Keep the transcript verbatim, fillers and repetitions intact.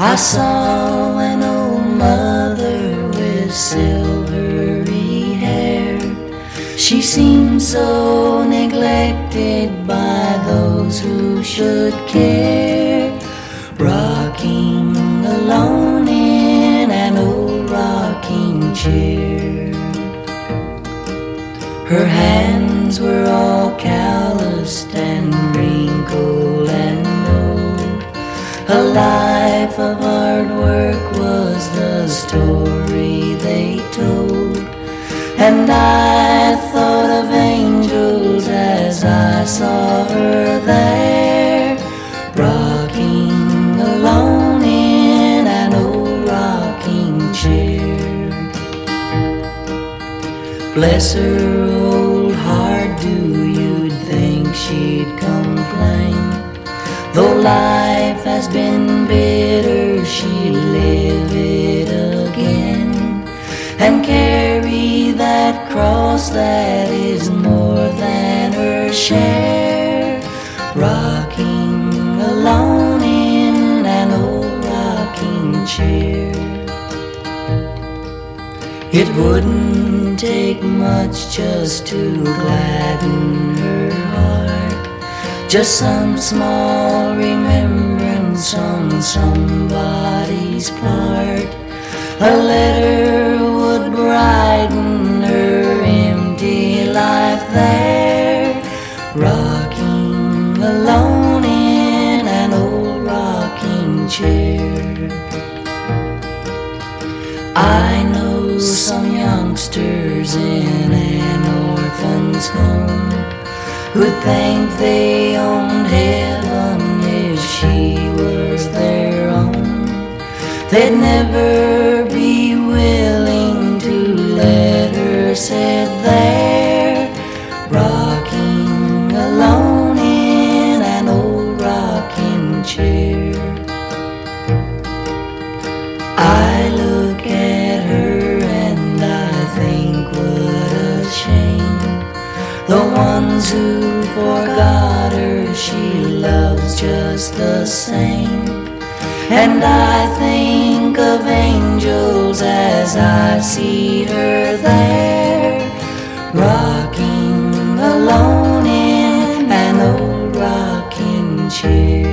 I saw an old mother with silvery hair. She seemed so neglected by those who should care, rocking alone in an old rocking chair. Her hands were all calloused and wrinkled and old. A life of hard work was the story they told. And I thought of angels as I saw her there, rocking alone in an old rocking chair. Bless her old heart, do you think she'd complain? Though life has been bitter, she'd live it again and carry that cross that is more than her share, rocking alone in an old rocking chair. It wouldn't take much just to gladden her heart, just some small remembrance on somebody's part. A letter would brighten her empty life there, rocking alone in an old rocking chair. I know some youngsters in an orphan's home who'd think they owned heaven if she was their own. They'd never be willing to let her sit there, rocking alone in an old rocking chair. I look at her and I think what a shame. The ones who forgot her she loves just the same. And I think of angels as I see her there, rocking alone in an old rocking chair.